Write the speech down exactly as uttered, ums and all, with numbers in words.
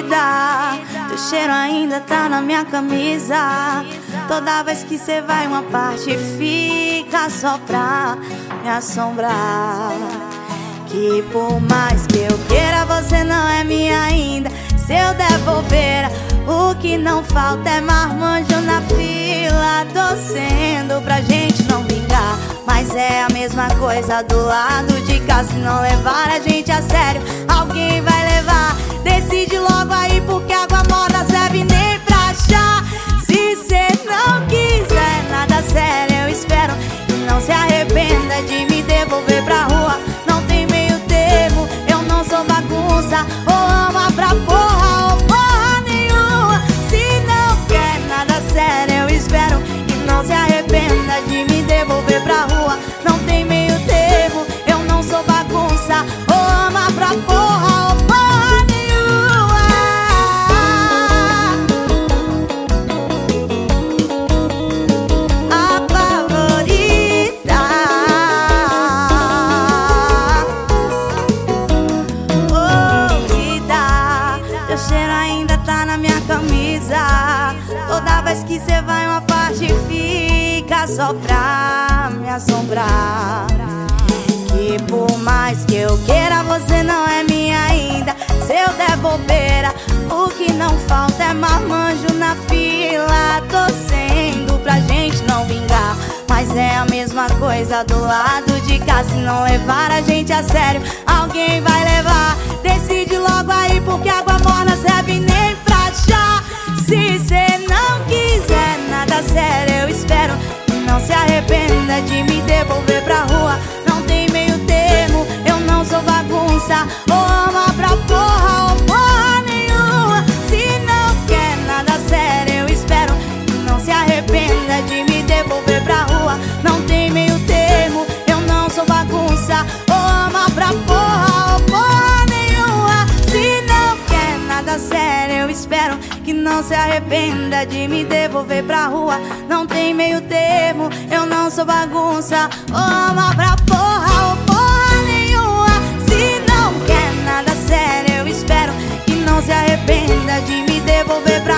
vida. Teu cheiro ainda tá na minha camisa. Toda vez que cê vai, uma parte fica só pra me assombrar. Que por mais que eu queira, você não é minha ainda. Se eu der bobeira, o que não falta é marmanjo na fila, torcendo pra gente não vingar. Mas é a mesma coisa do lado de cá. Se não levar a gente a sério, alguém vai levar. Decide logo aí, porque água morna serve nem pra chá. Se cê não quiser nada sério, eu espero que não se arrependa de me devolver pra rua. Não tem meio termo, eu não sou bagunça. Ou ama pra porra ou porra nenhuma. Se não quer nada sério, eu espero que não se arrependa de me devolver pra rua. Não tem meio termo, eu não sou bagunça. Ou ama pra porra ou porra nenhuma. A favorita. Oh, vida, teu cheiro ainda tá na minha camisa. Toda vez que cê vai, uma parte fica só pra me assombrar. Que por mais que eu queira, você não é minha ainda. Se eu der bobeira, o que não falta é marmanjo na fila, torcendo pra gente não vingar. Mas é a mesma coisa do lado de cá. Se não levar a gente a sério, alguém vai levar. Decide logo aí, porque água morna serve nem pra chá. Se cê não quiser nada sério, eu espero que não se arrependa de me devolver pra rua. Não tem meio termo, eu não sou bagunça. Ou ama pra porra ou porra nenhuma. Se não quer nada sério, eu espero que não se arrependa de me devolver pra rua. Não tem meio termo, eu não sou bagunça. Ou ama pra porra ou porra nenhuma. Se não quer nada sério, eu espero que não se arrependa de me devolver pra rua. Não tem meio termo, eu não sou bagunça. Ou ama pra porra ou porra nenhuma. Se não quer nada sério, eu espero que não se arrependa de me devolver pra